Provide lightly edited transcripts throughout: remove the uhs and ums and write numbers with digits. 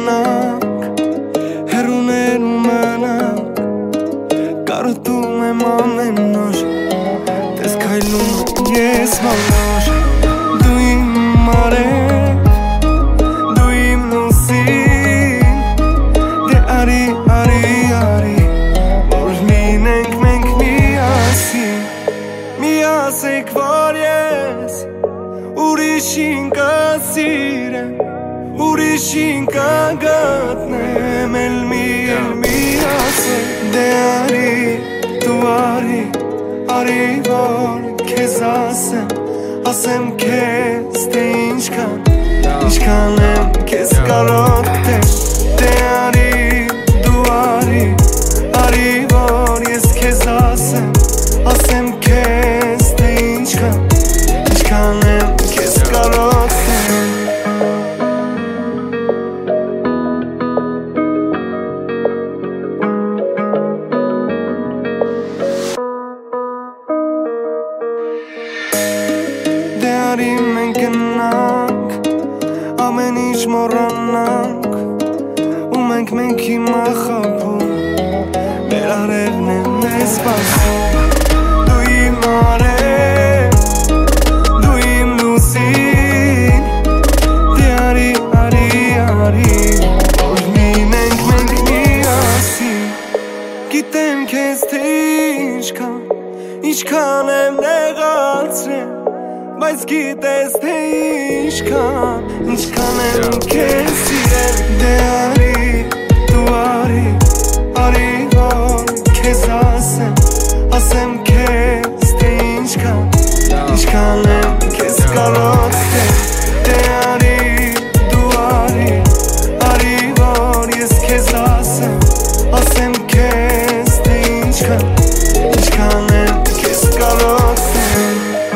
մենակ հեռուներում մնանք կարոտում եմ ամեն նոր տես քայլում ես մանոր դու իմ արև դու իմ լուսին դե արի որ լինենք մենք միասին որ ես ուրիշին կասիրեմ ուրիշին կգտնեմ էլ միասին դե դու արի որ քեզ ասեմ քեզ թե ինչքան եմ քեզ կարոտել դե դու արի որ ես քեզ ասեմ քեզ թե ինչքան եմ քեզ կարոտել դե մենք գնանք ամեն ինչ մոռանանք ու մենք հիմա խփում մեր արևն է մեզ սպասում դու իմ արև դու իմ լուսին դե արի որ լինենք մենք միասին գիտեմ քեզ թե ինչքան եմ նեղացրել բայց գիտես թե ինչքան եմ քեզ սիրել դե դու արի որ քեզ ասեմ քեզ թե ինչքան եմ քեզ կարոտել դե դու արի որ ես քեզ ասեմ քեզ թե ինչքան եմ քեզ կարոտել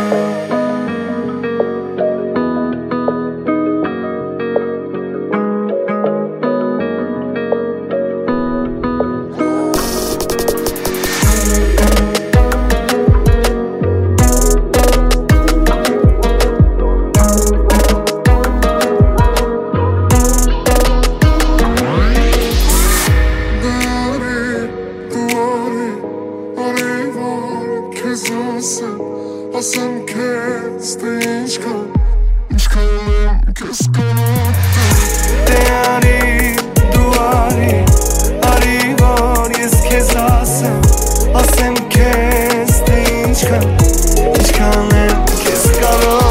ասեմ քեզ թե ինչքան եմ քեզ կարոտել դե դու արի որ ես քեզ ասեմ քեզ թե ինչքան եմ քեզ կարոտել